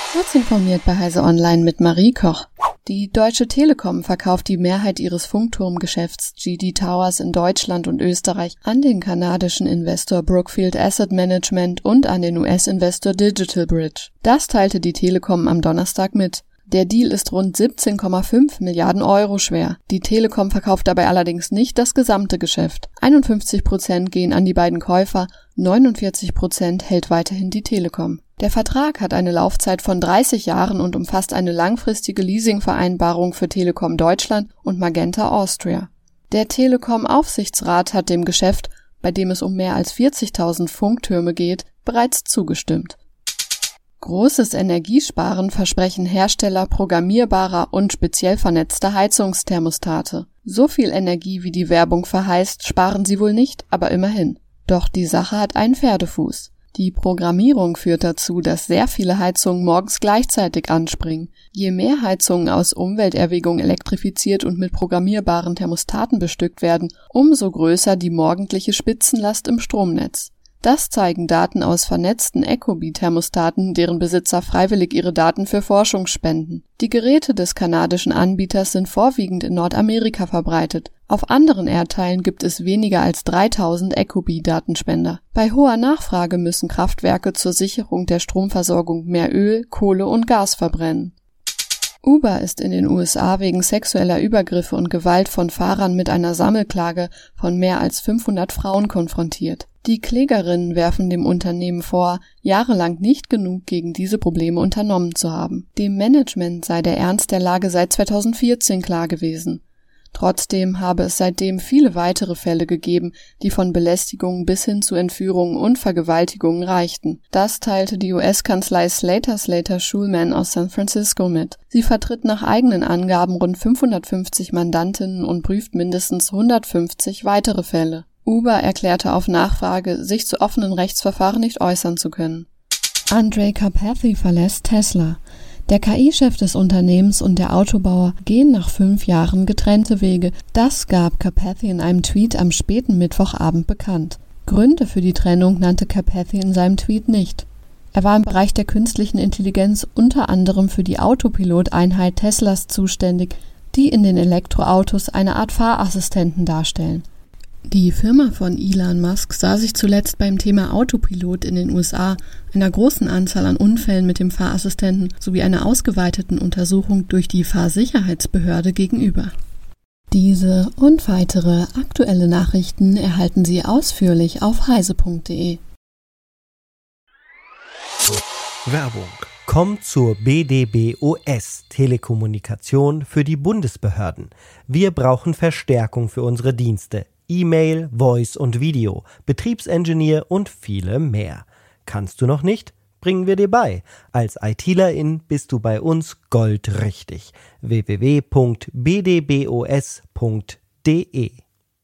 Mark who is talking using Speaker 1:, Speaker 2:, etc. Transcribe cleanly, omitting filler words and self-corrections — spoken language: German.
Speaker 1: Kurz informiert bei Heise Online mit Marie Koch. Die Deutsche Telekom verkauft die Mehrheit ihres Funkturmgeschäfts GD Towers in Deutschland und Österreich an den kanadischen Investor Brookfield Asset Management und an den US-Investor DigitalBridge. Das teilte die Telekom am Donnerstag mit. Der Deal ist rund 17,5 Milliarden Euro schwer. Die Telekom verkauft dabei allerdings nicht das gesamte Geschäft. 51% gehen an die beiden Käufer, 49% hält weiterhin die Telekom. Der Vertrag hat eine Laufzeit von 30 Jahren und umfasst eine langfristige Leasingvereinbarung für Telekom Deutschland und Magenta Austria. Der Telekom-Aufsichtsrat hat dem Geschäft, bei dem es um mehr als 40.000 Funktürme geht, bereits zugestimmt. Großes Energiesparen versprechen Hersteller programmierbarer und speziell vernetzter Heizungsthermostate. So viel Energie, wie die Werbung verheißt, sparen sie wohl nicht, aber immerhin. Doch die Sache hat einen Pferdefuß. Die Programmierung führt dazu, dass sehr viele Heizungen morgens gleichzeitig anspringen. Je mehr Heizungen aus Umwelterwägung elektrifiziert und mit programmierbaren Thermostaten bestückt werden, umso größer die morgendliche Spitzenlast im Stromnetz. Das zeigen Daten aus vernetzten Ecobee-Thermostaten, deren Besitzer freiwillig ihre Daten für Forschung spenden. Die Geräte des kanadischen Anbieters sind vorwiegend in Nordamerika verbreitet. Auf anderen Erdteilen gibt es weniger als 3000 Ecobee-Datenspender. Bei hoher Nachfrage müssen Kraftwerke zur Sicherung der Stromversorgung mehr Öl, Kohle und Gas verbrennen. Uber ist in den USA wegen sexueller Übergriffe und Gewalt von Fahrern mit einer Sammelklage von mehr als 500 Frauen konfrontiert. Die Klägerinnen werfen dem Unternehmen vor, jahrelang nicht genug gegen diese Probleme unternommen zu haben. Dem Management sei der Ernst der Lage seit 2014 klar gewesen. Trotzdem habe es seitdem viele weitere Fälle gegeben, die von Belästigungen bis hin zu Entführungen und Vergewaltigungen reichten. Das teilte die US-Kanzlei Slater Schulman aus San Francisco mit. Sie vertritt nach eigenen Angaben rund 550 Mandantinnen und prüft mindestens 150 weitere Fälle. Uber erklärte auf Nachfrage, sich zu offenen Rechtsverfahren nicht äußern zu können. Andrej Karpathy verlässt Tesla. Der KI-Chef des Unternehmens und der Autobauer gehen nach 5 Jahren getrennte Wege. Das gab Karpathy in einem Tweet am späten Mittwochabend bekannt. Gründe für die Trennung nannte Karpathy in seinem Tweet nicht. Er war im Bereich der künstlichen Intelligenz unter anderem für die Autopilot-Einheit Teslas zuständig, die in den Elektroautos eine Art Fahrassistenten darstellen. Die Firma von Elon Musk sah sich zuletzt beim Thema Autopilot in den USA, einer großen Anzahl an Unfällen mit dem Fahrassistenten sowie einer ausgeweiteten Untersuchung durch die Fahrsicherheitsbehörde gegenüber. Diese und weitere aktuelle Nachrichten erhalten Sie ausführlich auf heise.de.
Speaker 2: Werbung. Kommt zur BDBOS Telekommunikation für die Bundesbehörden. Wir brauchen Verstärkung für unsere Dienste. E-Mail, Voice und Video, Betriebsingenieur und viele mehr. Kannst du noch nicht? Bringen wir dir bei. Als ITlerin bist du bei uns goldrichtig. www.bdbos.de